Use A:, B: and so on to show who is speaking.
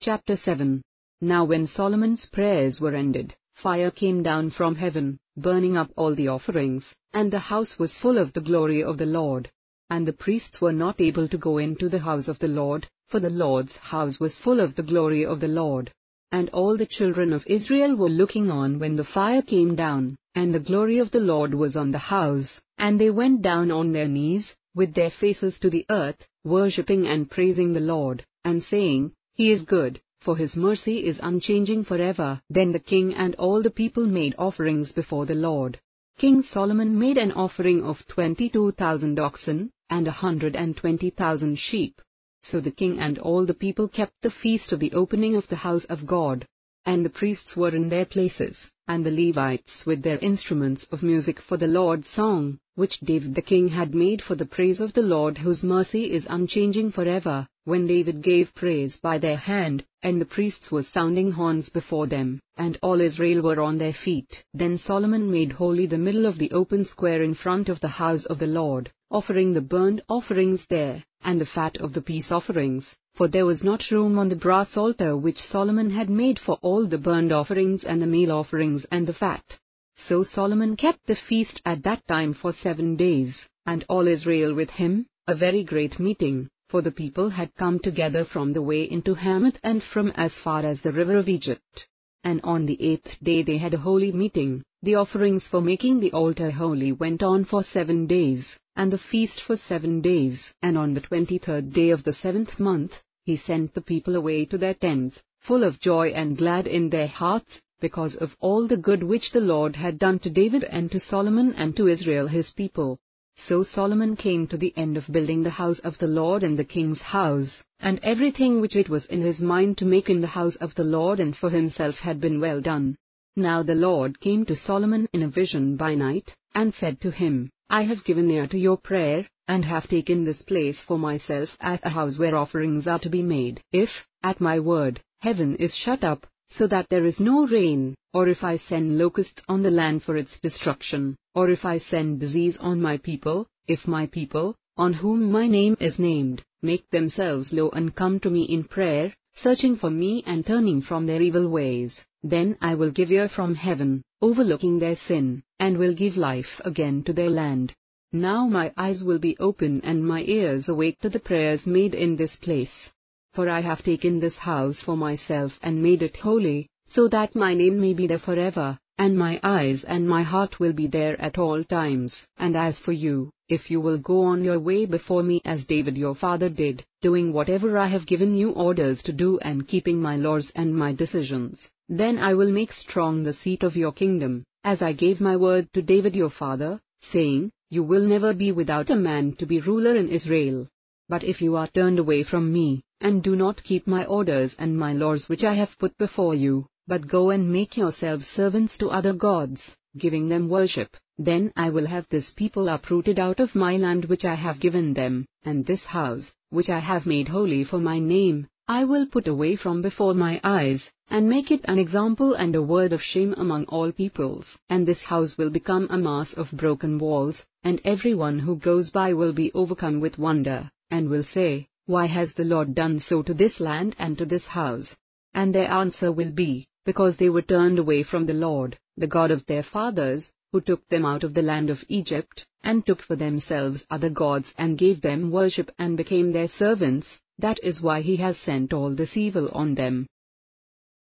A: Chapter 7. Now when Solomon's prayers were ended, fire came down from heaven, burning up all the offerings, and the house was full of the glory of the Lord. And the priests were not able to go into the house of the Lord, for the Lord's house was full of the glory of the Lord. And all the children of Israel were looking on when the fire came down, and the glory of the Lord was on the house, and they went down on their knees, with their faces to the earth, worshipping and praising the Lord, and saying, He is good, for His mercy is unchanging forever. Then the king and all the people made offerings before the Lord. King Solomon made an offering of 22,000 oxen, and 120,000 sheep. So the king and all the people kept the feast of the opening of the house of God. And the priests were in their places, and the Levites with their instruments of music for the Lord's song, which David the king had made for the praise of the Lord whose mercy is unchanging forever, when David gave praise by their hand, and the priests were sounding horns before them, and all Israel were on their feet. Then Solomon made holy the middle of the open square in front of the house of the Lord, offering the burnt offerings there, and the fat of the peace offerings, for there was not room on the brass altar which Solomon had made for all the burnt offerings and the meal offerings and the fat. So Solomon kept the feast at that time for 7 days, and all Israel with him, a very great meeting, for the people had come together from the way into Hamath and from as far as the river of Egypt. And on the 8th day they had a holy meeting. The offerings for making the altar holy went on for 7 days, and the feast for 7 days. And on the 23rd day of the 7th month, he sent the people away to their tents, full of joy and glad in their hearts, because of all the good which the Lord had done to David and to Solomon and to Israel his people. So Solomon came to the end of building the house of the Lord and the king's house, and everything which it was in his mind to make in the house of the Lord and for himself had been well done. Now the Lord came to Solomon in a vision by night, and said to him, I have given ear to your prayer, and have taken this place for myself as a house where offerings are to be made. If, at my word, heaven is shut up, so that there is no rain, or if I send locusts on the land for its destruction, or if I send disease on my people, if my people, on whom my name is named, make themselves low and come to me in prayer, searching for me and turning from their evil ways, then I will give ear from heaven, overlooking their sin, and will give life again to their land. Now my eyes will be open and my ears awake to the prayers made in this place. For I have taken this house for myself and made it holy, so that my name may be there forever, and my eyes and my heart will be there at all times. And as for you, if you will go on your way before me as David your father did, doing whatever I have given you orders to do and keeping my laws and my decisions, then I will make strong the seat of your kingdom, as I gave my word to David your father, saying, You will never be without a man to be ruler in Israel. But if you are turned away from me, and do not keep my orders and my laws which I have put before you, but go and make yourselves servants to other gods, giving them worship, then I will have this people uprooted out of my land which I have given them, and this house, which I have made holy for my name, I will put away from before my eyes, and make it an example and a word of shame among all peoples. And this house will become a mass of broken walls, and everyone who goes by will be overcome with wonder, and will say, Why has the Lord done so to this land and to this house? And their answer will be, Because they were turned away from the Lord, the God of their fathers, who took them out of the land of Egypt, and took for themselves other gods and gave them worship and became their servants. That is why He has sent all this evil on them.